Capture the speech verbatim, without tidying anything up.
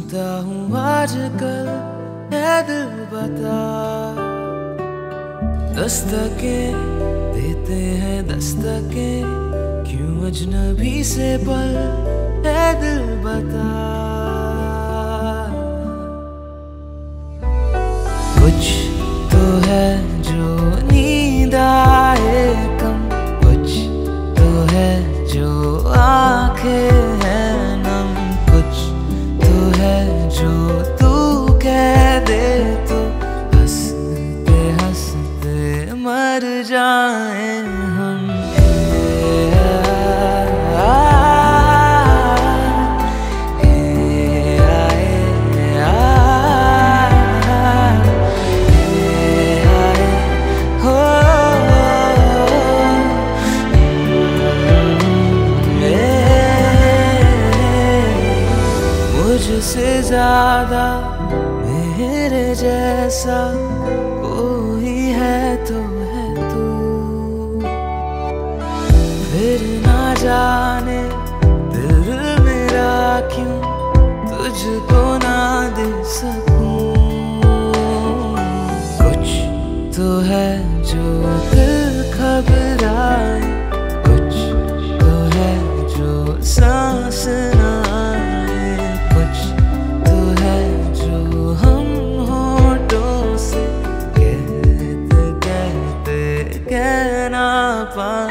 सोचता हूँ आजकल है दिल बता, दस्तकें देते हैं दस्तकें, क्यों अजनबी से पल है दिल बता। कुछ तो है जो नींद आए कम, कुछ तो है जो आंखें हैं नम, कुछ तो है जो तू कह दे तो हंसते हंसते मर जाए हम। मुझसे ज्यादा मेरे जैसा कोई है तो है तू, फिर ना जाने दिल मेरा क्यों तुझको ना दे सकूं। कुछ तो है जो दिल घबराए, कुछ तो है जो सांस ना कहना पा